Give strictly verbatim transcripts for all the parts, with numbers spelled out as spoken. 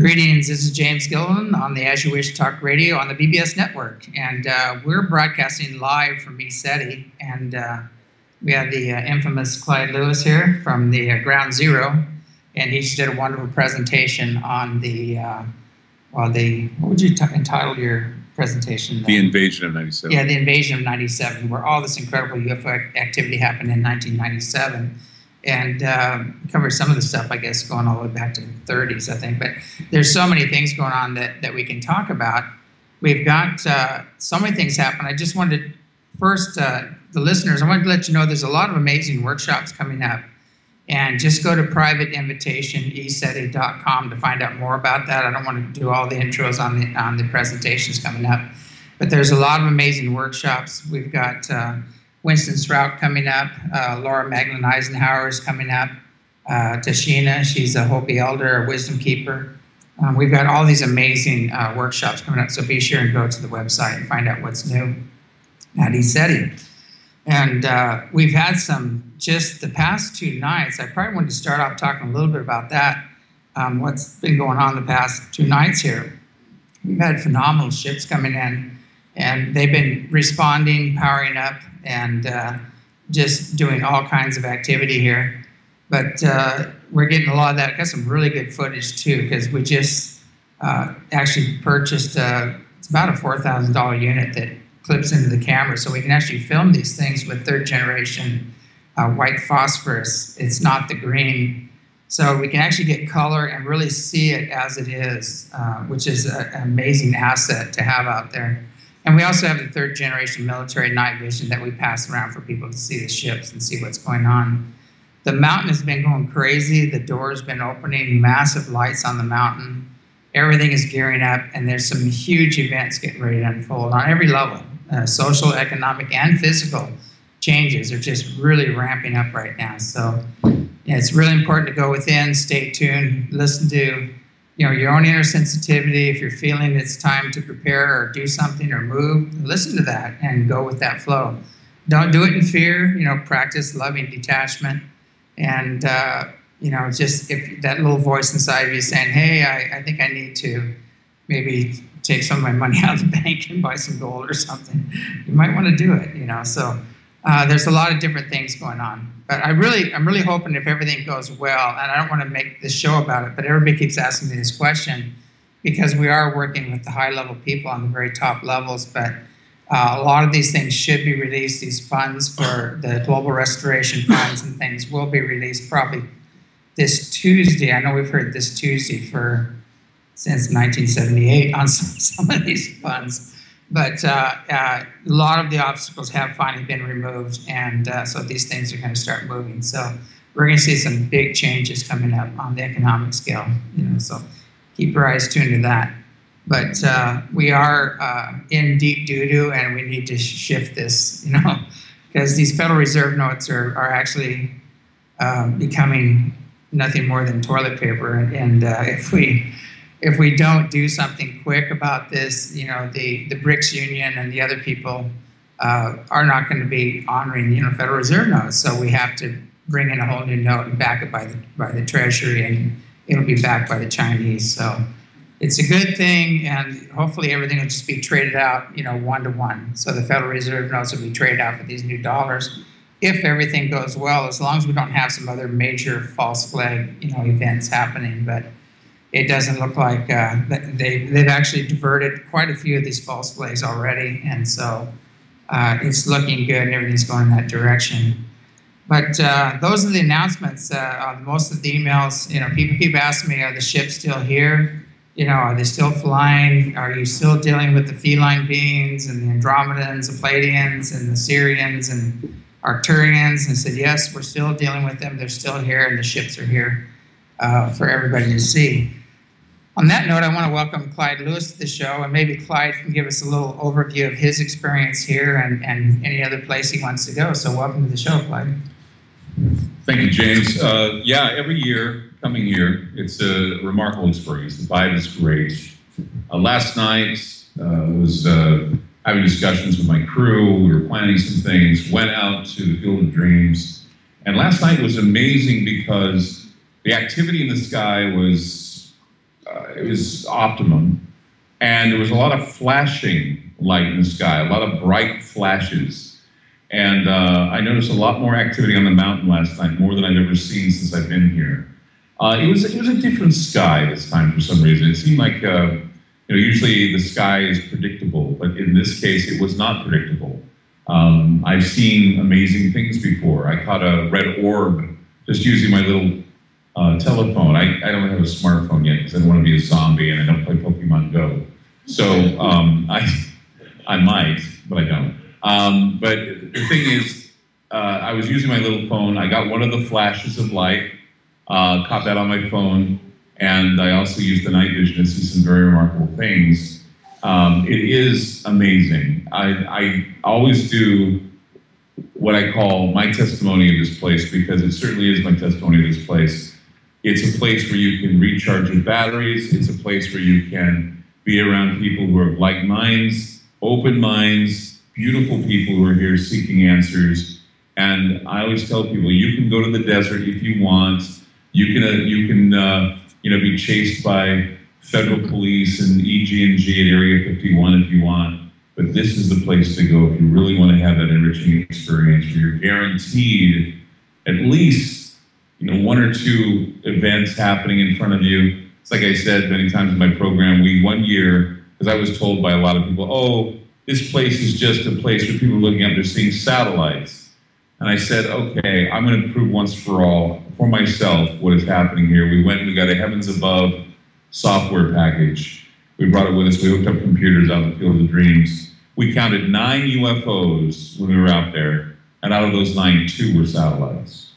Greetings, this is James Gilliland on the As You Wish Talk Radio on the B B S Network, and uh, we're broadcasting live from ECETI, and uh, we have the uh, infamous Clyde Lewis here from the uh, Ground Zero, and he just did a wonderful presentation on the, uh, well, the, what would you t- entitle your presentation? The Invasion of ninety-seven. Yeah, the Invasion of ninety-seven, where all this incredible U F O activity happened in nineteen ninety-seven. And uh, cover some of the stuff, I guess, going all the way back to the thirties, I think. But there's so many things going on that, that we can talk about. We've got uh, so many things happen. I just wanted to, first, uh, the listeners, I wanted to let you know there's a lot of amazing workshops coming up. And just go to private invitation e ceti dot com to find out more about that. I don't want to do all the intros on the on the presentations coming up. But there's a lot of amazing workshops. We've got... Uh, Winston Strout coming up, uh, Laura Maglin Eisenhower is coming up, uh, Tashina, she's a Hopi elder, a wisdom keeper. Um, we've got all these amazing uh, workshops coming up, so be sure and go to the website and find out what's new at ECETI. And uh, we've had some, just the past two nights, I probably wanted to start off talking a little bit about that, um, what's been going on the past two nights here. We've had phenomenal ships coming in, and they've been responding, powering up, and uh, just doing all kinds of activity here. But uh, we're getting a lot of that. Got some really good footage, too, because we just uh, actually purchased, a, it's about a four thousand dollars unit that clips into the camera, so we can actually film these things with third-generation uh, white phosphorus. It's not the green. So we can actually get color and really see it as it is, uh, which is a, an amazing asset to have out there. And we also have the third generation military night vision that we pass around for people to see the ships and see what's going on. The mountain has been going crazy. The door's been opening, massive lights on the mountain. Everything is gearing up, and there's some huge events getting ready to unfold on every level. Uh, social, economic, and physical changes are just really ramping up right now. So yeah, it's really important to go within, stay tuned, listen to you know, your own inner sensitivity. If you're feeling it's time to prepare or do something or move, listen to that and go with that flow. Don't do it in fear. You know, practice loving detachment. And, uh, you know, just if that little voice inside of you saying, hey, I, I think I need to maybe take some of my money out of the bank and buy some gold or something, you might want to do it, you know. So uh, there's a lot of different things going on. But I really, I'm really hoping if everything goes well, and I don't want to make this show about it, but everybody keeps asking me this question because we are working with the high-level people on the very top levels, but uh, a lot of these things should be released. These funds for the global restoration funds and things will be released probably this Tuesday. I know we've heard this Tuesday for since nineteen seventy-eight on some, some of these funds. But uh, uh, a lot of the obstacles have finally been removed, and uh, so these things are going to start moving. So we're going to see some big changes coming up on the economic scale. You know, so keep your eyes tuned to that. But uh, we are uh, in deep doo-doo, and we need to shift this. You know, because these Federal Reserve notes are are actually uh, becoming nothing more than toilet paper, and, and uh, if we If we don't do something quick about this, you know, the, the BRICS Union and the other people uh, are not going to be honoring, you know, Federal Reserve notes. So we have to bring in a whole new note and back it by the by the Treasury, and it'll be backed by the Chinese. So it's a good thing, and hopefully everything will just be traded out, you know, one to one. So the Federal Reserve notes will be traded out for these new dollars if everything goes well, as long as we don't have some other major false flag, you know, events happening. But it doesn't look like uh, they, they've actually diverted quite a few of these false flags already, and so uh, it's looking good and everything's going in that direction. But uh, those are the announcements. Uh, on most of the emails, you know, people keep asking me, are the ships still here? You know, are they still flying? Are you still dealing with the feline beings and the Andromedans, the Pleiadians, and the Sirians and Arcturians? And I said, yes, we're still dealing with them. They're still here, and the ships are here uh, for everybody to see. On that note, I want to welcome Clyde Lewis to the show, and maybe Clyde can give us a little overview of his experience here and, and any other place he wants to go. So welcome to the show, Clyde. Thank you, James. Uh, yeah, every year, coming year, it's a remarkable experience. The vibe is great. Uh, last night, uh, I was uh, having discussions with my crew. We were planning some things, went out to the Field of Dreams. And last night was amazing because the activity in the sky was uh, it was optimum, and there was a lot of flashing light in the sky, a lot of bright flashes. And uh, I noticed a lot more activity on the mountain last night, more than I've ever seen since I've been here. Uh, it was it was a different sky this time for some reason. It seemed like uh, you know usually the sky is predictable, but in this case it was not predictable. Um, I've seen amazing things before. I caught a red orb just using my little uh, telephone. I, I don't have a smartphone yet because I don't want to be a zombie and I don't play Pokemon Go. So um, I I might, but I don't. Um, but the thing is, uh, I was using my little phone. I got one of the flashes of light, uh, caught that on my phone, and I also used the night vision to see some very remarkable things. Um, it is amazing. I, I always do what I call my testimony of this place, because it certainly is my testimony of this place. It's a place where you can recharge your batteries. It's a place where you can be around people who have like minds, open minds, beautiful people who are here seeking answers. And I always tell people, you can go to the desert if you want. You can, uh, you can, uh, you know, be chased by federal police and E G and G at Area fifty-one if you want. But this is the place to go if you really want to have that enriching experience where you're guaranteed at least, you know, one or two events happening in front of you. It's like I said many times in my program, we one year, because I was told by a lot of people, oh, this place is just a place where people are looking up, they're seeing satellites. And I said, okay, I'm going to prove once for all, for myself, what is happening here. We went and we got a Heavens Above software package. We brought it with us. We hooked up computers out in the Field of Dreams. We counted nine U F Os when we were out there, and out of those nine, two were satellites.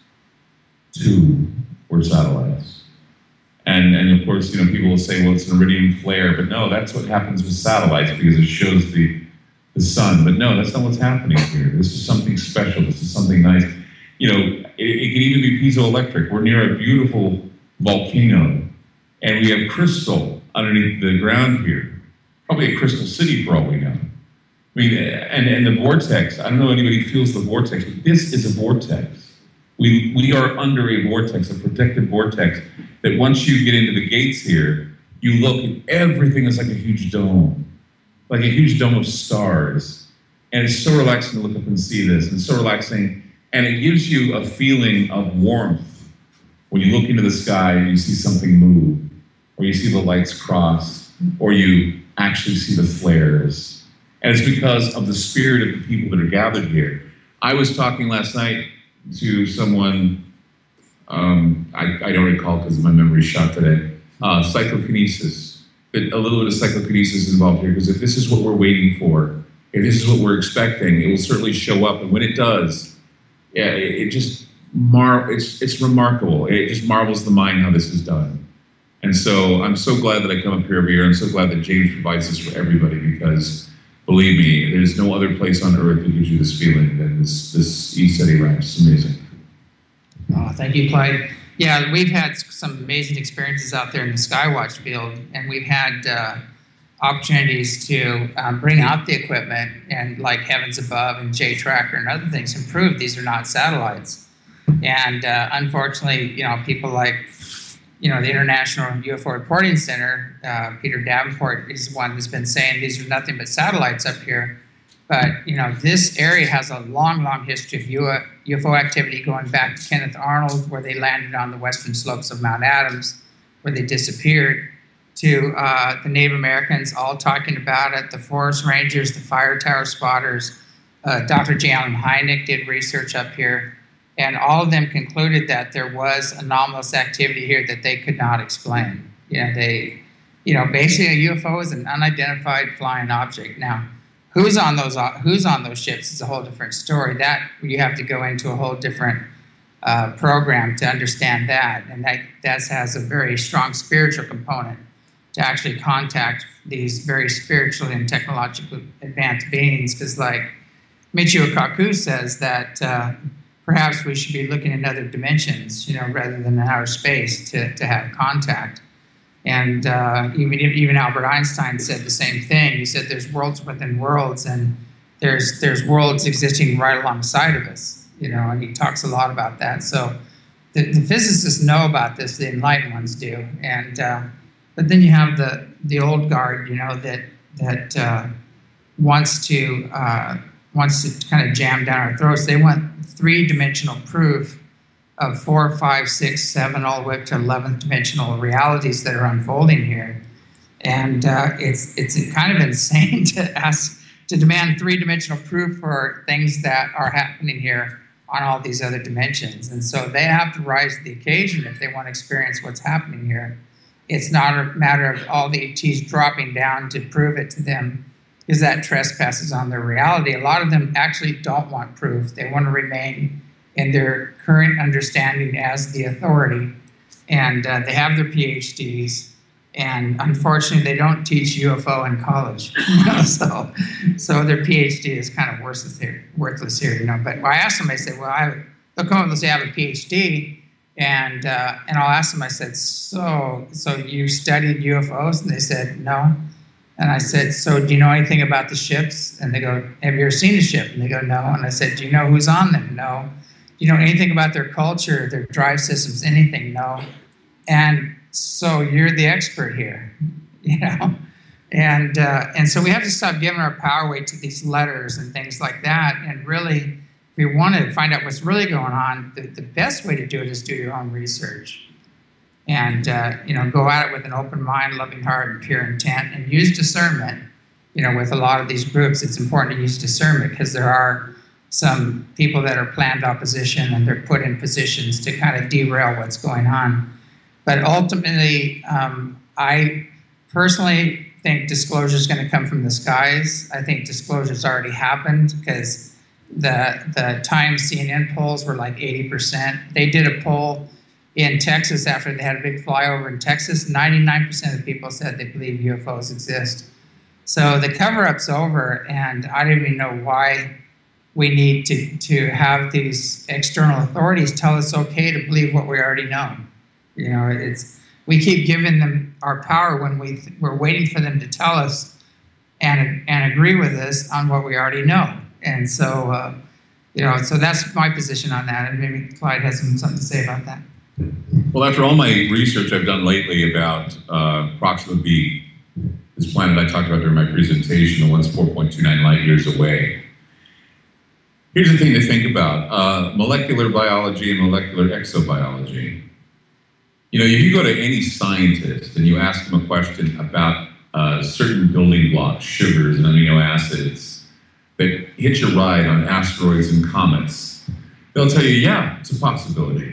Two were satellites. And, and of course, you know, people will say, well, it's an iridium flare, but no, that's what happens with satellites because it shows the the sun. But no, that's not what's happening here. This is something special. This is something nice. You know, it, it can even be piezoelectric. We're near a beautiful volcano, and we have crystal underneath the ground here. Probably a crystal city for all we know. I mean, and, and the vortex, I don't know if anybody feels the vortex, but this is a vortex. We, we are under a vortex, a protected vortex, that once you get into the gates here, you look and everything is like a huge dome. Like a huge dome of stars. And it's so relaxing to look up and see this, and so relaxing. And it gives you a feeling of warmth when you look into the sky and you see something move, or you see the lights cross, or you actually see the flares. And it's because of the spirit of the people that are gathered here. I was talking last night to someone, um, I, I don't recall because my memory's shot today, uh, psychokinesis. But a little bit of psychokinesis involved here, because if this is what we're waiting for, if this is what we're expecting, it will certainly show up. And when it does, yeah, it, it just mar it's it's remarkable. It just marvels the mind how this is done. And so I'm so glad that I come up here every year. I'm so glad that James provides this for everybody, because believe me, there's no other place on earth that gives you this feeling than this this ECETI Ranch. It's amazing. Oh, thank you, Clyde. Yeah, we've had some amazing experiences out there in the Skywatch field, and we've had uh, opportunities to um, bring out the equipment, and like Heavens Above and J-Tracker and other things, and prove these are not satellites. And uh, unfortunately, you know, people like, you know, the International U F O Reporting Center, uh, Peter Davenport is one who's been saying these are nothing but satellites up here. But, you know, this area has a long, long history of U F O activity going back to Kenneth Arnold, where they landed on the western slopes of Mount Adams, where they disappeared, to uh, the Native Americans all talking about it, the forest rangers, the fire tower spotters. Uh, Doctor J. Allen Hynek did research up here, and all of them concluded that there was anomalous activity here that they could not explain. You know, they, you know, basically a U F O is an unidentified flying object. Now, Who's on those Who's on those ships is a whole different story. That you have to go into a whole different uh, program to understand that, and that that has a very strong spiritual component to actually contact these very spiritually and technologically advanced beings. Because, like Michio Kaku says, that uh, perhaps we should be looking in other dimensions, you know, rather than outer space to to have contact. And uh, even even Albert Einstein said the same thing. He said there's worlds within worlds, and there's there's worlds existing right alongside of us, you know. And he talks a lot about that. So the, the physicists know about this, the enlightened ones do, and uh, But then you have the, the old guard, you know, that, that uh, wants to uh, wants to kind of jam down our throats. They want three-dimensional proof of four, five, six, seven, all the way up to eleventh dimensional realities that are unfolding here. And uh, it's it's kind of insane to ask to demand three-dimensional proof for things that are happening here on all these other dimensions. And so they have to rise to the occasion if they want to experience what's happening here. It's not a matter of all the E Ts dropping down to prove it to them, because that trespasses on their reality. A lot of them actually don't want proof. They want to remain in their current understanding as the authority. And uh, they have their P H Ds. And unfortunately, they don't teach U F O in college. You know? so, so their P H D is kind of worthless here. Worthless here, you know. But I asked them, I said, well, I, they'll come up and say I have a P H D. And uh, and I'll ask them, I said, so, so you studied U F Os? And they said, no. And I said, so do you know anything about the ships? And they go, have you ever seen a ship? And they go, no. And I said, do you know who's on them? No. Do you know anything about their culture, their drive systems, anything? No. And so you're the expert here, you know? And uh, and so we have to stop giving our power weight to these letters and things like that. And really, if we want to find out what's really going on, the, the best way to do it is do your own research. And, uh, you know, go at it with an open mind, loving heart, and pure intent, and use discernment. You know, with a lot of these groups, it's important to use discernment because there are some people that are planned opposition and they're put in positions to kind of derail what's going on. But ultimately, um, I personally think disclosure is going to come from the skies. I think disclosure's already happened because the, the Times C N N polls were like eighty percent. They did a poll in Texas after they had a big flyover in Texas. ninety-nine percent of the people said they believe U F Os exist. So the cover-up's over, and I don't even know why we need to, to have these external authorities tell us okay to believe what we already know. You know, it's we keep giving them our power when we th- we're waiting for them to tell us and and agree with us on what we already know. And so, uh, you know, so that's my position on that. And maybe Clyde has some, something to say about that. Well, after all my research I've done lately about uh, Proxima b, this planet I talked about during my presentation, the one's four point two nine light years away. Here's the thing to think about: uh, molecular biology and molecular exobiology. You know, if you go to any scientist and you ask them a question about uh, certain building blocks, sugars and amino acids that hitch a ride on asteroids and comets, they'll tell you, yeah, it's a possibility.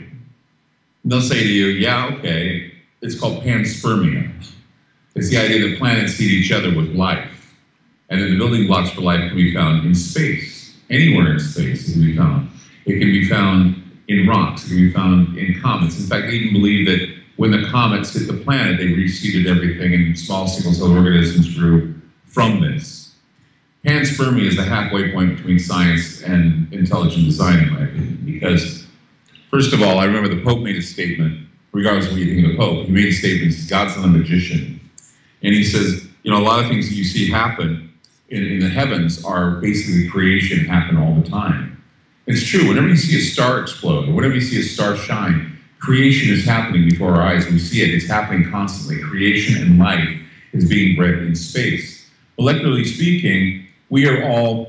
And they'll say to you, yeah, okay, it's called panspermia. It's the idea that planets feed each other with life, and that the building blocks for life can be found in space. Anywhere in space it can be found. It can be found in rocks, it can be found in comets. In fact, they even believe that when the comets hit the planet, they reseeded everything and small single-celled organisms grew from this. Panspermia is the halfway point between science and intelligent design, in my opinion, because first of all, I remember the Pope made a statement, regardless of what you think of the Pope, he made a statement, he says, God's not a magician. And he says, you know, a lot of things that you see happen in, in the heavens are basically creation happen all the time. It's true, whenever you see a star explode, or whenever you see a star shine, creation is happening before our eyes. We see it, it's happening constantly. Creation and life is being bred in space. Molecularly speaking, we are all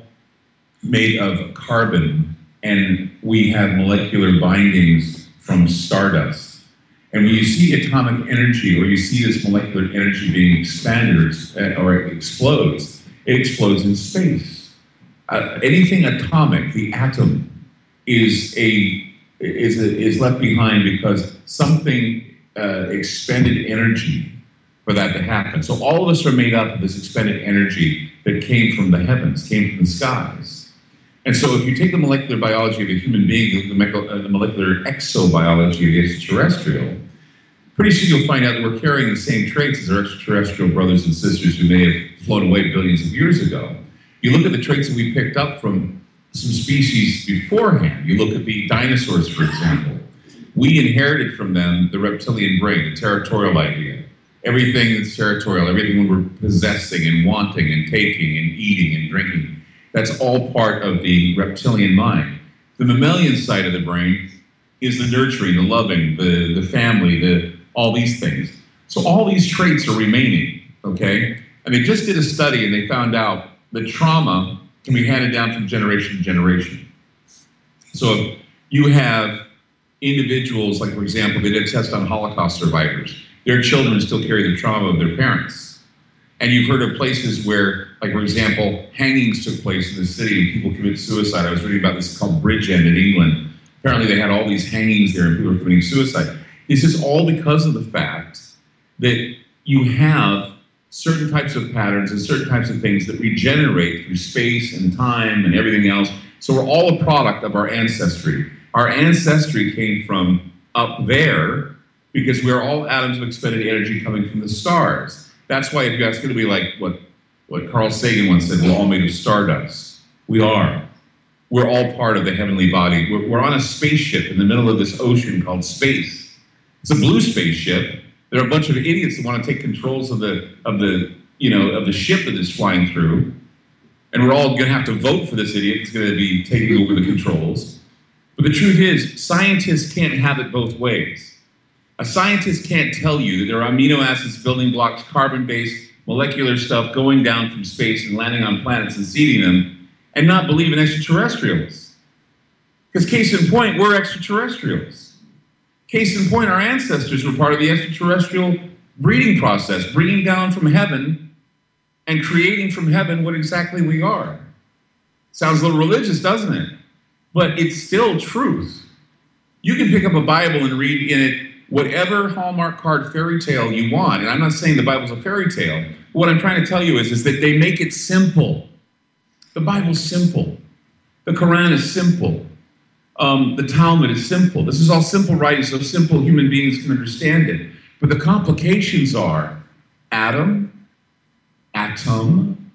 made of carbon, and we have molecular bindings from stardust. And when you see atomic energy, or you see this molecular energy being expanded or it explodes, it explodes in space. Uh, anything atomic, the atom, is a is a, is left behind because something uh, expended energy for that to happen. So all of us are made up of this expended energy that came from the heavens, came from the skies. And so if you take the molecular biology of a human being, the, the molecular exobiology of the extraterrestrial, pretty soon you'll find out that we're carrying the same traits as our extraterrestrial brothers and sisters who may have flown away billions of years ago. You look at the traits that we picked up from some species beforehand. You look at the dinosaurs, for example. We inherited from them the reptilian brain, the territorial idea. Everything that's territorial, everything when we're possessing and wanting and taking and eating and drinking, that's all part of the reptilian mind. The mammalian side of the brain is the nurturing, the loving, the, the family, the all these things. So all these traits are remaining, okay? And they just did a study and they found out that trauma can be handed down from generation to generation. So if you have individuals, like for example, they did a test on Holocaust survivors. Their children still carry the trauma of their parents. And you've heard of places where, like for example, hangings took place in the city and people committed suicide. I was reading about this called Bridgend in England. Apparently they had all these hangings there and people were committing suicide. This is all because of the fact that you have certain types of patterns and certain types of things that regenerate through space and time and everything else. So we're all a product of our ancestry. Our ancestry came from up there because we're all atoms of expended energy coming from the stars. That's why it's going to be like what, what Carl Sagan once said, we're all made of stardust. We are. We're all part of the heavenly body. We're, we're on a spaceship in the middle of this ocean called space. It's a blue spaceship. There are a bunch of idiots that want to take controls of the, of the, you know, of the ship that is flying through. And we're all going to have to vote for this idiot that's going to be taking over the controls. But the truth is, scientists can't have it both ways. A scientist can't tell you that there are amino acids, building blocks, carbon-based, molecular stuff going down from space and landing on planets and seeding them, and not believe in extraterrestrials. Because case in point, we're extraterrestrials. Case in point, our ancestors were part of the extraterrestrial breeding process, bringing down from heaven and creating from heaven what exactly we are. Sounds a little religious, doesn't it? But it's still truth. You can pick up a Bible and read in it whatever Hallmark card fairy tale you want. And I'm not saying the Bible's a fairy tale. What I'm trying to tell you is, is that they make it simple. The Bible's simple. The Quran is simple. Um, the Talmud is simple. This is all simple writing, so simple human beings can understand it. But the complications are Adam, Atom,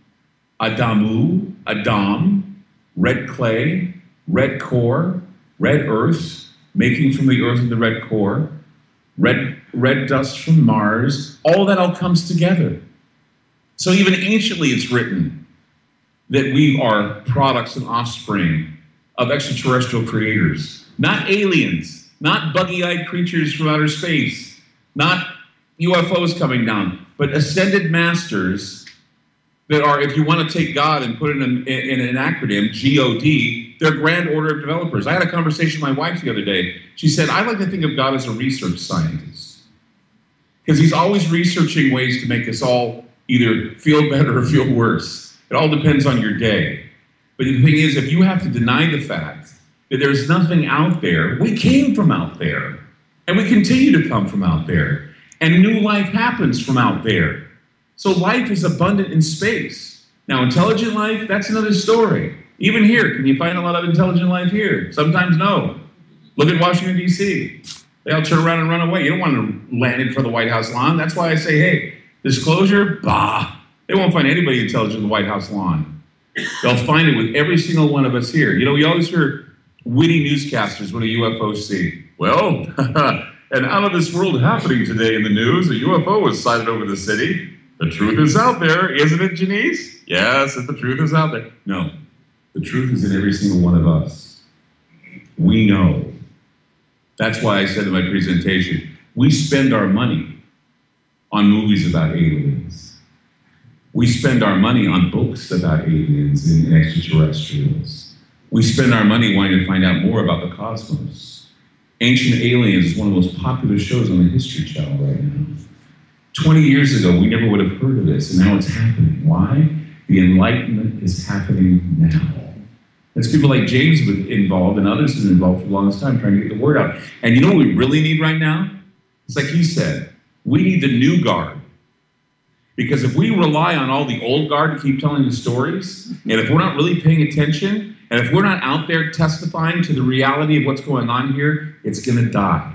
Adamu, Adam, red clay, red core, red earth, making from the earth and the red core, red, red dust from Mars. All that all comes together. So even anciently it's written that we are products and offspring of extraterrestrial creators, not aliens, not buggy-eyed creatures from outer space, not U F Os coming down, but ascended masters that are, if you want to take God and put it in, in, in an acronym, G O D, they're Grand Order of Developers. I had a conversation with my wife the other day. She said, I like to think of God as a research scientist because he's always researching ways to make us all either feel better or feel worse. It all depends on your day. But the thing is, if you have to deny the fact that there's nothing out there, we came from out there, and we continue to come from out there, and new life happens from out there. So life is abundant in space. Now, intelligent life, that's another story. Even here, can you find a lot of intelligent life here? Sometimes no. Look at Washington, D C They all turn around and run away. You don't want to land in for the White House lawn. That's why I say, hey, disclosure, bah. They won't find anybody intelligent in the White House lawn. They'll find it with every single one of us here. You know, we always hear witty newscasters when a U F O see. Well, an out of this world happening today in the news. A U F O was sighted over the city. The truth is out there, isn't it, Janice? Yes, the truth is out there. No, the truth is in every single one of us. We know. That's why I said in my presentation, we spend our money on movies about aliens. We spend our money on books about aliens and extraterrestrials. We spend our money wanting to find out more about the cosmos. Ancient Aliens is one of the most popular shows on the History Channel right now. twenty years ago, we never would have heard of this, and now it's happening. Why? The Enlightenment is happening now. There's people like James involved and others have been involved for the longest time trying to get the word out. And you know what we really need right now? It's like he said, we need the new guard. Because if we rely on all the old guard to keep telling the stories, and if we're not really paying attention, and if we're not out there testifying to the reality of what's going on here, it's going to die.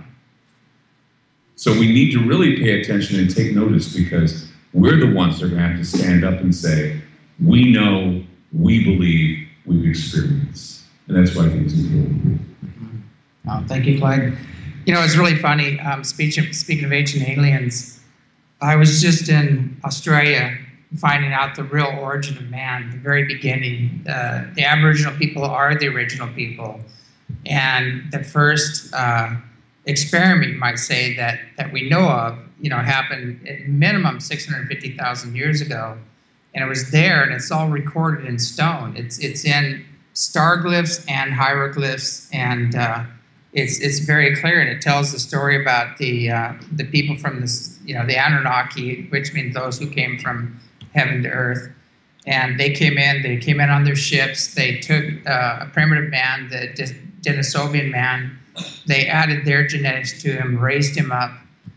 So we need to really pay attention and take notice because we're the ones that are going to have to stand up and say, we know, we believe, we've experienced. And that's why I think it's important. Oh, thank you, Clyde. You know, it's really funny. Um, speaking, speaking of ancient aliens, I was just in Australia finding out the real origin of man, the very beginning. Uh, the Aboriginal people are the original people. And the first uh, experiment, you might say, that, that we know of, you know, happened at minimum six hundred fifty thousand years ago. And it was there, and it's all recorded in stone. It's it's in star glyphs and hieroglyphs, and uh, it's it's very clear, and it tells the story about the uh, the people from this, you know, the Anunnaki, which means those who came from heaven to earth. And they came in, they came in on their ships, they took uh, a primitive man, the Denisovan man, they added their genetics to him, raised him up,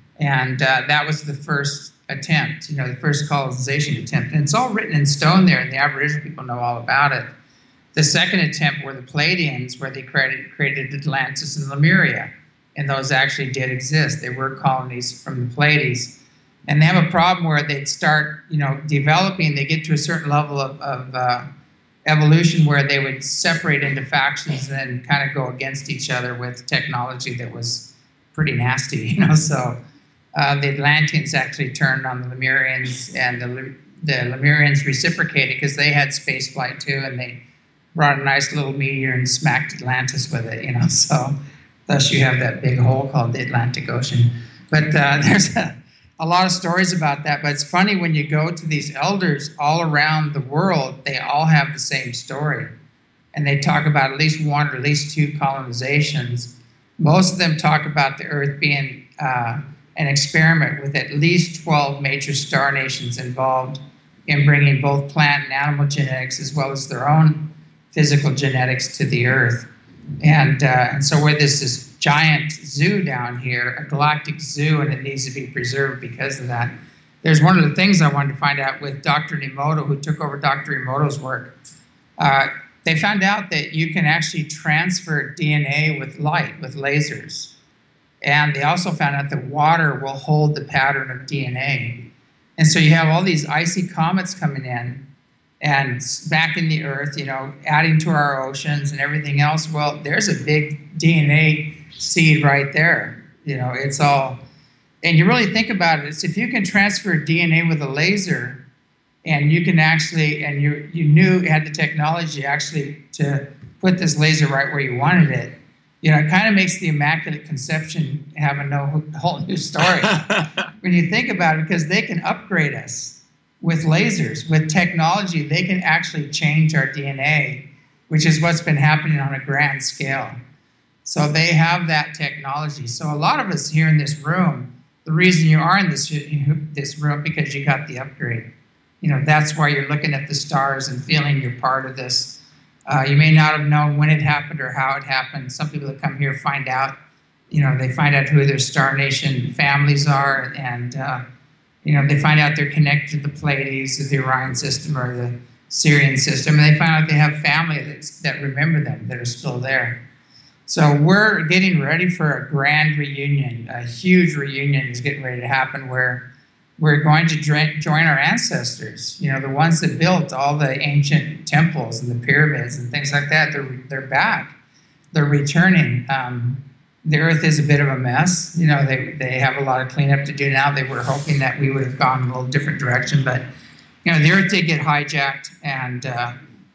and uh, that was the first attempt, you know, the first colonization attempt. And it's all written in stone there, and the Aboriginal people know all about it. The second attempt were the Pleiadians, where they created, created Atlantis and Lemuria, and those actually did exist. They were colonies from the Pleiades. And they have a problem where they'd start, you know, developing, they get to a certain level of, of uh, evolution where they would separate into factions and then kind of go against each other with technology that was pretty nasty, you know. So uh, the Atlanteans actually turned on the Lemurians, and the, the Lemurians reciprocated because they had space flight too, and they brought a nice little meteor and smacked Atlantis with it, you know. So thus you have that big hole called the Atlantic Ocean. But uh, there's a a lot of stories about that, but it's funny when you go to these elders all around the world, they all have the same story. And they talk about at least one or at least two colonizations. Most of them talk about the Earth being uh, an experiment with at least twelve major star nations involved in bringing both plant and animal genetics as well as their own physical genetics to the Earth. And, uh, and so where there's this giant zoo down here, a galactic zoo, and it needs to be preserved because of that. There's one of the things I wanted to find out with Doctor Emoto, who took over Doctor Emoto's work. Uh, they found out that you can actually transfer D N A with light, with lasers. And they also found out that water will hold the pattern of D N A. And so you have all these icy comets coming in and back in the Earth, you know, adding to our oceans and everything else. Well, there's a big D N A seed right there. You know, it's all, and you really think about it, it's if you can transfer D N A with a laser, and you can actually, and you you knew, had the technology actually to put this laser right where you wanted it, you know, it kind of makes the Immaculate Conception have a no, whole new story. When you think about it, because they can upgrade us with lasers, with technology, they can actually change our D N A, which is what's been happening on a grand scale. So they have that technology. So a lot of us here in this room, the reason you are in this, this room, because you got the upgrade. You know, that's why you're looking at the stars and feeling you're part of this. Uh, you may not have known when it happened or how it happened. Some people that come here find out, you know, they find out who their Star Nation families are, and, uh, you know, they find out they're connected to the Pleiades, or the Orion system, or the Sirian system, and they find out they have family that's, that remember them, that are still there. So we're getting ready for a grand reunion. A huge reunion is getting ready to happen where we're going to join our ancestors, you know, the ones that built all the ancient temples and the pyramids and things like that. They're, they're back. They're returning. Um, the Earth is a bit of a mess. You know, they, they have a lot of cleanup to do now. They were hoping that we would have gone a little different direction, but, you know, the Earth did get hijacked, and uh,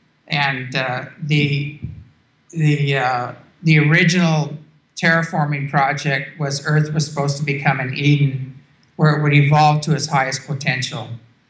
and uh, the the uh, the original terraforming project was Earth was supposed to become an Eden, where it would evolve to its highest potential,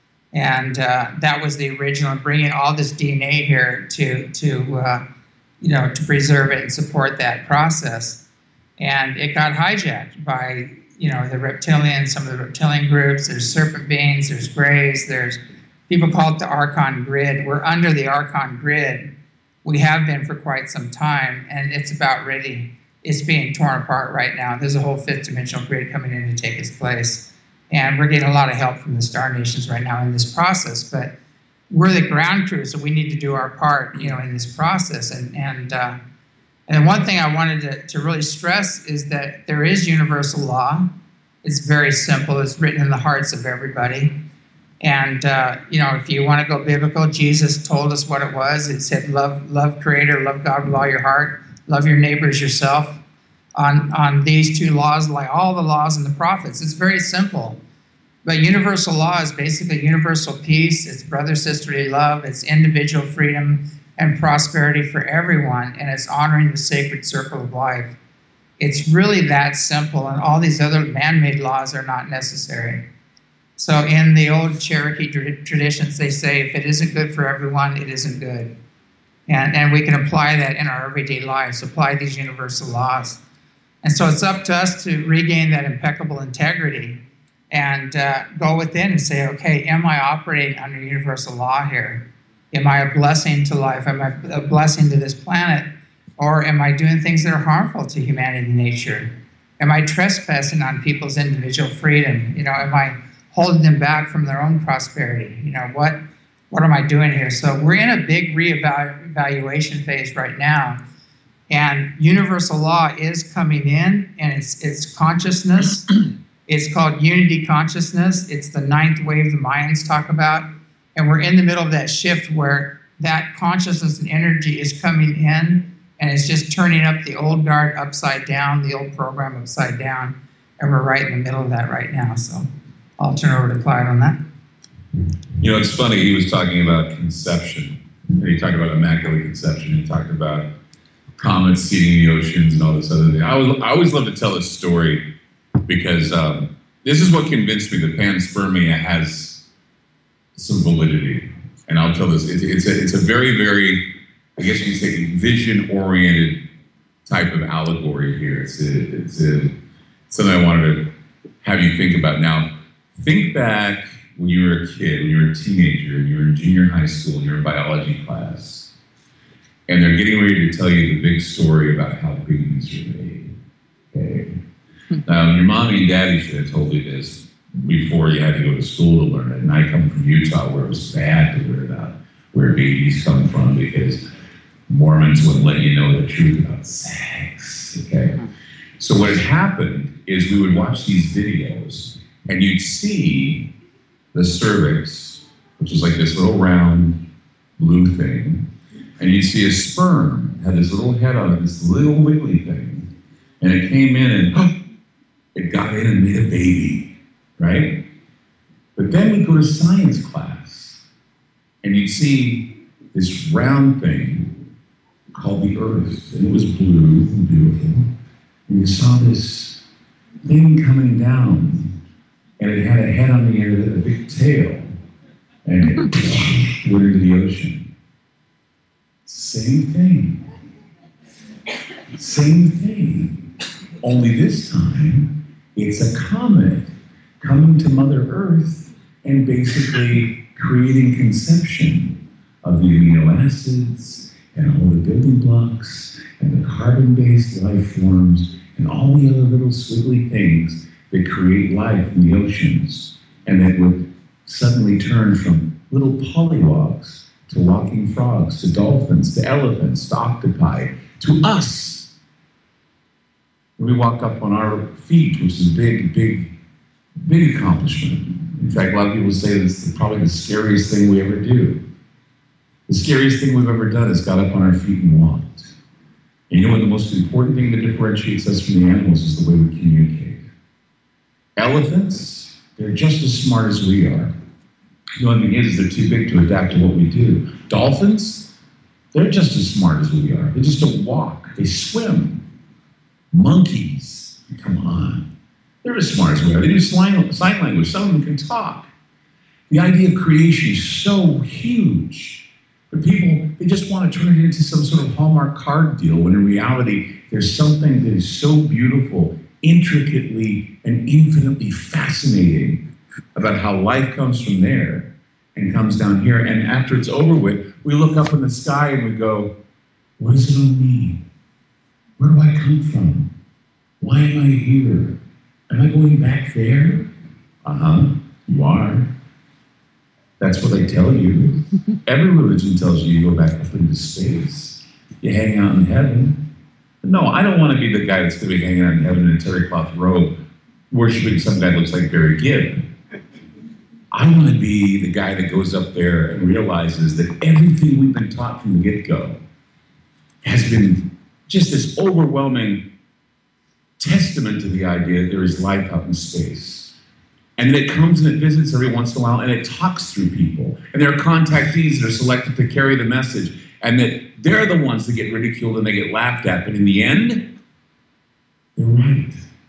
and uh, that was the original. Bringing all this D N A here to to uh, you know, to preserve it and support that process, and it got hijacked by, you know, the reptilians, some of the reptilian groups. There's serpent beings, there's grays, there's people call it the Archon grid. We're under the Archon grid. We have been for quite some time, and it's about ready. It's being torn apart right now. There's a whole fifth dimensional grid coming in to take its place. And we're getting a lot of help from the Star Nations right now in this process. But we're the ground crew, so we need to do our part, you know, in this process. And and uh, and one thing I wanted to, to really stress is that there is universal law. It's very simple. It's written in the hearts of everybody. And, uh, you know, if you want to go biblical, Jesus told us what it was. It said, love love Creator, love God with all your heart, love your neighbor as yourself. On, on these two laws, like all the laws and the prophets. It's very simple. But universal law is basically universal peace. It's brother-sisterly love. It's individual freedom and prosperity for everyone. And it's honoring the sacred circle of life. It's really that simple, and all these other man-made laws are not necessary. So in the old Cherokee tra- traditions, they say, if it isn't good for everyone, it isn't good. And, and we can apply that in our everyday lives, apply these universal laws. And so it's up to us to regain that impeccable integrity and uh, go within and say, okay, am I operating under universal law here? Am I a blessing to life? Am I a blessing to this planet? Or am I doing things that are harmful to humanity and nature? Am I trespassing on people's individual freedom? You know, am I holding them back from their own prosperity? You know, what what am I doing here? So we're in a big reevaluation phase right now. And universal law is coming in, and it's it's consciousness. It's called unity consciousness. It's the ninth wave the Mayans talk about. And we're in the middle of that shift where that consciousness and energy is coming in, and it's just turning up the old guard upside down, the old program upside down. And we're right in the middle of that right now. So I'll turn over to Clyde on that. You know, it's funny, he was talking about conception. He talked about immaculate conception. He talked about comets seeding the oceans and all this other thing. I, was, I always love to tell this story because um, this is what convinced me that panspermia has some validity. And I'll tell this, it's, it's, a, it's a very, very, I guess you could say, vision-oriented type of allegory here. It's, a, it's a, something I wanted to have you think about. Now, think back when you were a kid, when you were a teenager, and you were in junior high school, and you were in biology class, and they're getting ready to tell you the big story about how babies are made. Okay. Um, your mommy and daddy should have told you this before you had to go to school to learn it. And I come from Utah, where it was bad to learn about where babies come from because Mormons wouldn't let you know the truth about sex. Okay. So what had happened is we would watch these videos, and you'd see the cervix, which is like this little round blue thing, and you'd see a sperm, had this little head on it, this little wiggly thing, and it came in and oh, it got in and made a baby, right? But then we'd go to science class, and you'd see this round thing called the Earth, and it was blue and beautiful, and you saw this thing coming down, and it had a head on the end of it, a big tail, and it went into the ocean. Same thing. Same thing. Only this time, it's a comet coming to Mother Earth and basically creating conception of the amino acids and all the building blocks and the carbon-based life forms and all the other little squiggly things that create life in the oceans, and that would suddenly turn from little polywogs to walking frogs, to dolphins, to elephants, to octopi, to us. And we walk up on our feet, which is a big, big, big accomplishment. In fact, a lot of people say this is probably the scariest thing we ever do. The scariest thing we've ever done is got up on our feet and walked. And you know what the most important thing that differentiates us from the animals is the way we communicate. Elephants, they're just as smart as we are. The only thing is they're too big to adapt to what we do. Dolphins, they're just as smart as we are. They just don't walk, they swim. Monkeys, come on. They're as smart as we are. They do sign, sign language, some of them can talk. The idea of creation is so huge. But people, they just want to turn it into some sort of Hallmark card deal when in reality, there's something that is so beautiful, intricately and infinitely fascinating about how life comes from there and comes down here. And after it's over with, we look up in the sky and we go, what does it all mean? Where do I come from? Why am I here? Am I going back there? Uh-huh, you are. That's what they tell you. Every religion tells you you go back up into space. You hang out in heaven. No, I don't want to be the guy that's going to be hanging out in heaven in a terry cloth robe, worshiping some guy that looks like Barry Gibb. I want to be the guy that goes up there and realizes that everything we've been taught from the get-go has been just this overwhelming testament to the idea that there is life out in space. And that it comes and it visits every once in a while and it talks through people. And there are contactees that are selected to carry the message. And that they're the ones that get ridiculed and they get laughed at. But in the end, they're right.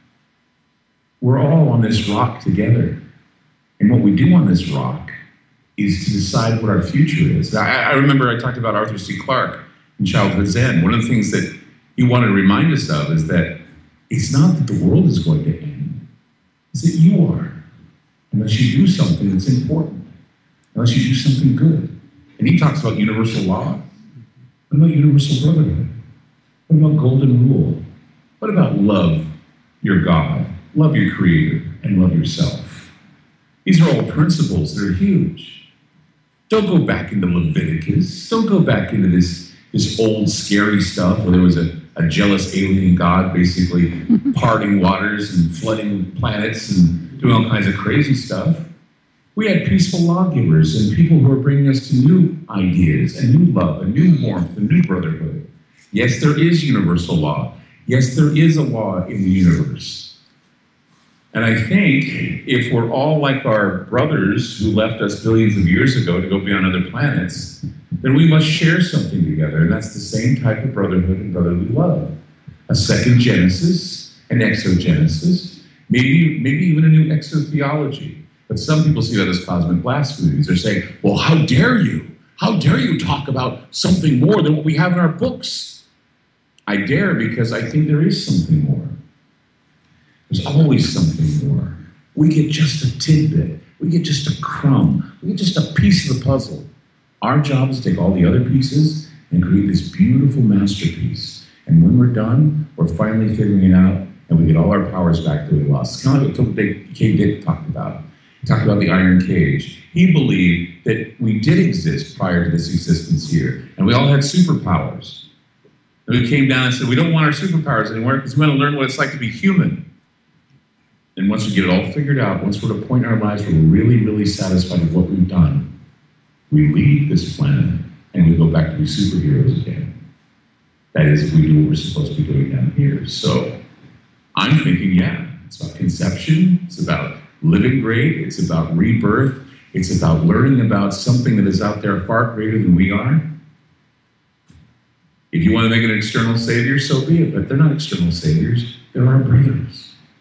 We're all on this rock together. And what we do on this rock is to decide what our future is. I, I remember I talked about Arthur C. Clarke in Childhood Zen. One of the things that he wanted to remind us of is that it's not that the world is going to end. It's that you are. Unless you do something that's important. Unless you do something good. And he talks about universal law. What about universal brotherhood? What about golden rule? What about love your God, love your Creator, and love yourself? These are all principles that are huge. Don't go back into Leviticus. Don't go back into this, this old scary stuff where there was a, a jealous alien God basically parting waters and flooding planets and doing all kinds of crazy stuff. We had peaceful lawgivers and people who are bringing us to new ideas and new love and new warmth and new brotherhood. Yes, there is universal law. Yes, there is a law in the universe. And I think if we're all like our brothers who left us billions of years ago to go be on other planets, then we must share something together. And that's the same type of brotherhood and brotherly love. A second Genesis, an exogenesis, maybe, maybe even a new exotheology. But some people see that as cosmic blasphemies. They're saying, well, how dare you? How dare you talk about something more than what we have in our books? I dare because I think there is something more. There's always something more. We get just a tidbit. We get just a crumb. We get just a piece of the puzzle. Our job is to take all the other pieces and create this beautiful masterpiece. And when we're done, we're finally figuring it out, and we get all our powers back that we lost. It's kind of like what K. Dick talked about. He talked about the iron cage. He believed that we did exist prior to this existence here, and we all had superpowers. And we came down and said, we don't want our superpowers anymore because we want to learn what it's like to be human. And once we get it all figured out, once we're at a point in our lives where we're really, really satisfied with what we've done, we leave this planet and we go back to be superheroes again. That is, if we do what we're supposed to be doing down here. So I'm thinking, yeah, it's about conception. It's about living great. It's about rebirth. It's about learning about something that is out there far greater than we are. If you want to make an external savior, so be it. But they're not external saviors. They're our brothers.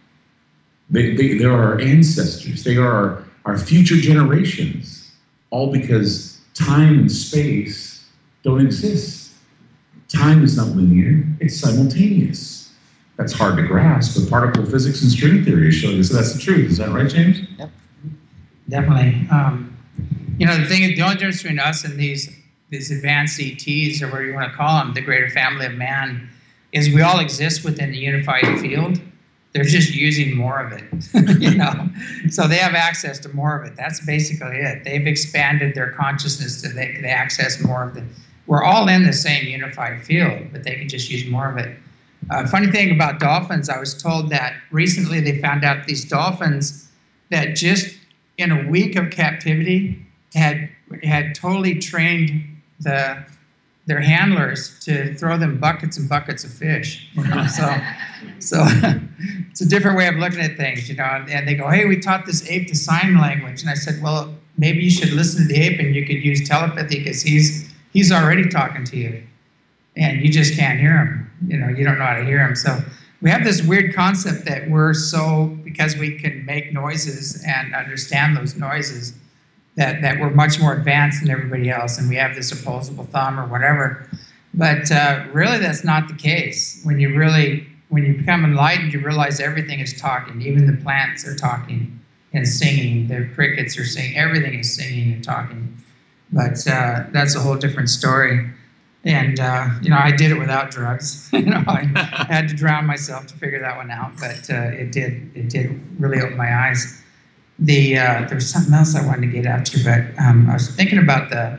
They, they, they're our ancestors. They are our, our future generations. All because time and space don't exist. Time is not linear. It's simultaneous. That's hard to grasp, but particle physics and string theory is showing us that's the truth. Is that right, James? Yep. Definitely. Um, you know, the thing, the only difference between us and these these advanced E Ts, or whatever you want to call them, the greater family of man, is we all exist within the unified field. They're just using more of it, you know. So they have access to more of it. That's basically it. They've expanded their consciousness to they, they access more of it. We're all in the same unified field, but they can just use more of it. Uh, funny thing about dolphins, I was told that recently they found out these dolphins that just in a week of captivity had had totally trained the their handlers to throw them buckets and buckets of fish. You know? So, so it's a different way of looking at things, you know. And, and they go, "Hey, we taught this ape to sign language," and I said, "Well, maybe you should listen to the ape, and you could use telepathy because he's he's already talking to you, and you just can't hear him. You know, you don't know how to hear him." So we have this weird concept that we're so because we can make noises and understand those noises. That, that we're much more advanced than everybody else, and we have this opposable thumb or whatever. But uh, really, that's not the case. When you really, when you become enlightened, you realize everything is talking. Even the plants are talking and singing. The crickets are singing. Everything is singing and talking. But uh, that's a whole different story. And uh, you know, I did it without drugs. you know, I had to drown myself to figure that one out. But uh, it did, it did really open my eyes. The uh, there was something else I wanted to get after, but um, I was thinking about the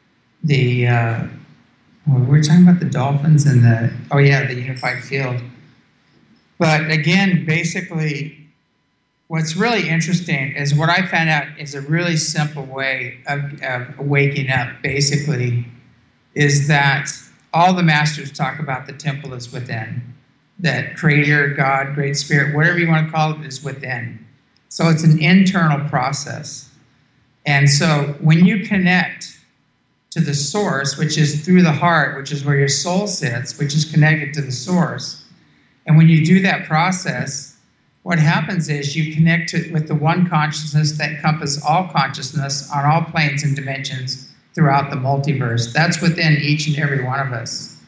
the uh, well, we were talking about the dolphins and the oh yeah the unified field. But again, basically, what's really interesting is what I found out is a really simple way of, of waking up. Basically, is that all the masters talk about the temple is within, that Creator, God, Great Spirit, whatever you want to call it, is within. So it's an internal process. And so when you connect to the source, which is through the heart, which is where your soul sits, which is connected to the source, And when you do that process, what happens is you connect to, with the one consciousness that encompasses all consciousness on all planes and dimensions throughout the multiverse. That's within each and every one of us.